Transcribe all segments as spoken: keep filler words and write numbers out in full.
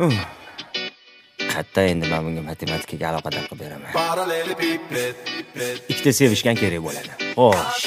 Qatta endi men bunga matematikaga aloqador qilib beraman. Ikkita sevishgan kerak bo'ladi. Xo'sh.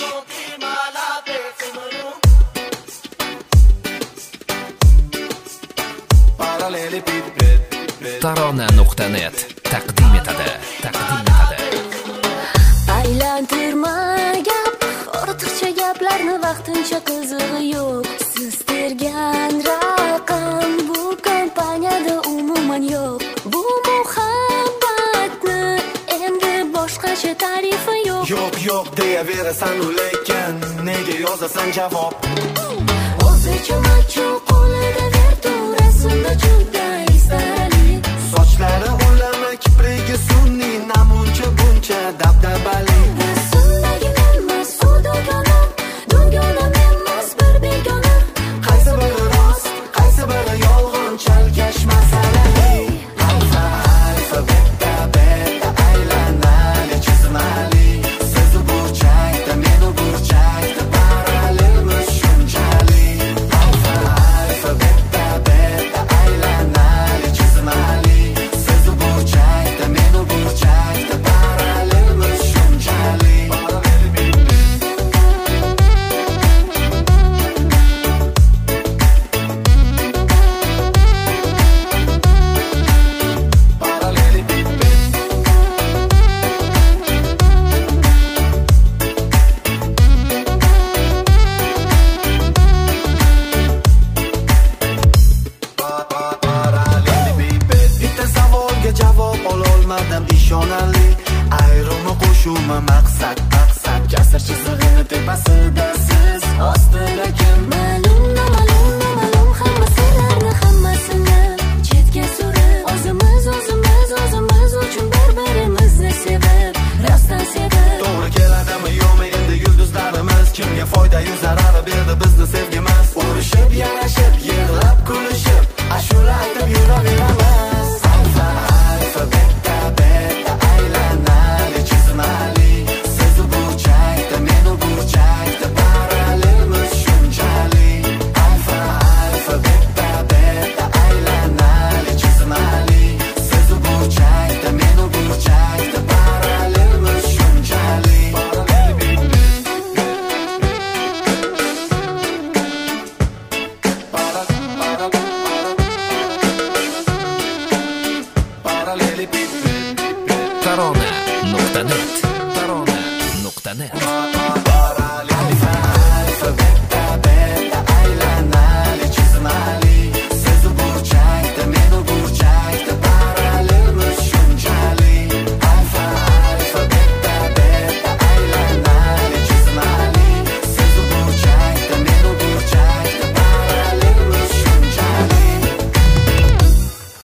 tarona nuqta net taqdim etadi. Taqdim etadi. Aylantirma gap, ortiqcha gaplarni vaqtincha qizig'i yo'q. Siz tergan raqam bu kompaniyada umuman yo'q. Bu muhabbatni endi boshqacha tarifi yo'q. Yo'q, yo'q deyaverasan u lekin nega yozasan javob? O'zicha macho qo'lida verturasimda juda istarali. Sochlari ulama, kiprigi sunniy, namuncha buncha dabdabali. Rasmdagi emas, u dogona, dogona emas bir begona. Qaysi biri rost, qaysi biri yolg'on, chalkash masalali. Alfa, alfa, beta, beta, aylanali, chizmali. Siz u burchakda, men u burchakda, parallelmiz shunchali. Alfa, alfa, beta, beta, aylanali, chizmali. Siz u burchakda, men u burchakda, parallelmiz shunchali. Bitta savolga javob ololmadim ishonarli. Ayrimi qo'shuvmi maqsad, maqsad. Jasur chizig'ini tepasida siz, ostida kim?